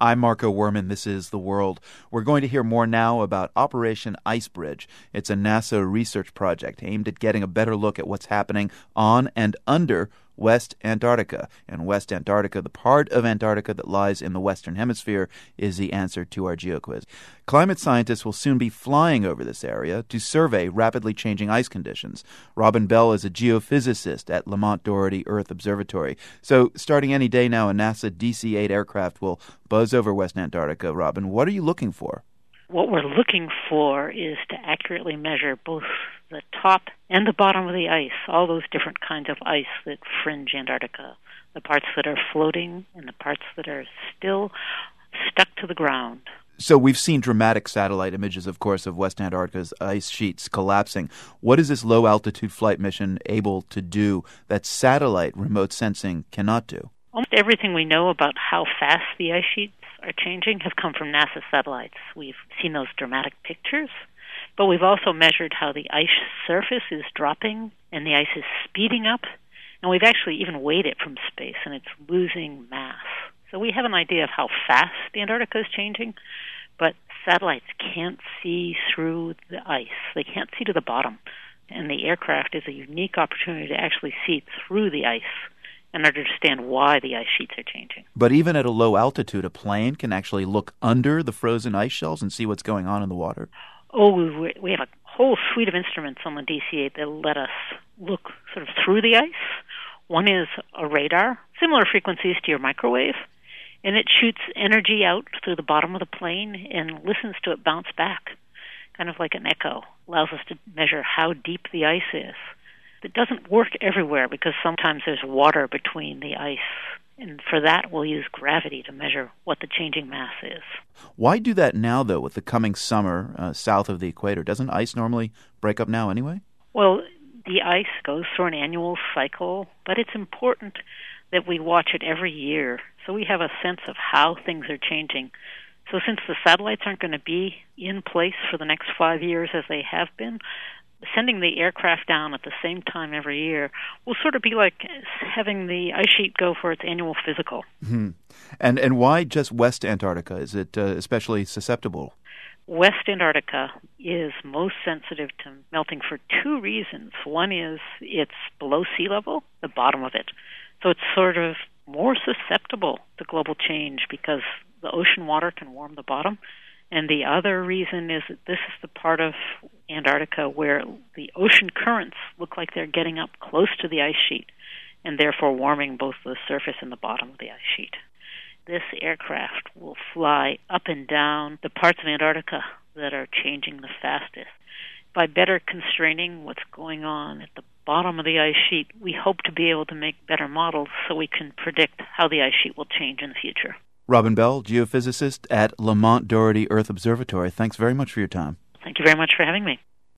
I'm Marco Werman. This is The World. We're going to hear more now about Operation Icebridge. It's a NASA research project aimed at getting a better look at what's happening on and under West Antarctica. And West Antarctica, the part of Antarctica that lies in the Western Hemisphere, is the answer to our GeoQuiz. Climate scientists will soon be flying over this area to survey rapidly changing ice conditions. Robin Bell is a geophysicist at Lamont Doherty Earth Observatory. So starting any day now, a NASA DC-8 aircraft will buzz over West Antarctica. Robin, what are you looking for? What we're looking for is to accurately measure both the top and the bottom of the ice, all those different kinds of ice that fringe Antarctica, the parts that are floating and the parts that are still stuck to the ground. So we've seen dramatic satellite images, of course, of West Antarctica's ice sheets collapsing. What is this low-altitude flight mission able to do that satellite remote sensing cannot do? Almost everything we know about how fast the ice sheets are changing has come from NASA satellites. We've seen those dramatic pictures, but we've also measured how the ice surface is dropping and the ice is speeding up, and we've actually even weighed it from space, and it's losing mass. So we have an idea of how fast the Antarctica is changing, but satellites can't see through the ice. They can't see to the bottom, and the aircraft is a unique opportunity to actually see through the ice and understand why the ice sheets are changing. But even at a low altitude, a plane can actually look under the frozen ice shells and see what's going on in the water? Oh, we have a whole suite of instruments on the DC-8 that let us look sort of through the ice. One is a radar, similar frequencies to your microwave, and it shoots energy out through the bottom of the plane and listens to it bounce back, kind of like an echo. Allows us to measure how deep the ice is. It doesn't work everywhere because sometimes there's water between the ice, and for that we'll use gravity to measure what the changing mass is. Why do that now, though, with the coming summer south of the equator? Doesn't ice normally break up now anyway? Well, the ice goes through an annual cycle, but it's important that we watch it every year so we have a sense of how things are changing. So since the satellites aren't going to be in place for the next 5 years as they have been, sending the aircraft down at the same time every year will sort of be like having the ice sheet go for its annual physical. Mm-hmm. And why just West Antarctica? Is it especially susceptible? West Antarctica is most sensitive to melting for two reasons. One is it's below sea level, the bottom of it. So it's sort of more susceptible to global change because the ocean water can warm the bottom. And the other reason is that this is the part of Antarctica where the ocean currents look like they're getting up close to the ice sheet and therefore warming both the surface and the bottom of the ice sheet. This aircraft will fly up and down the parts of Antarctica that are changing the fastest. By better constraining what's going on at the bottom of the ice sheet, we hope to be able to make better models so we can predict how the ice sheet will change in the future. Robin Bell, geophysicist at Lamont Doherty Earth Observatory. Thanks very much for your time. Thank you very much for having me.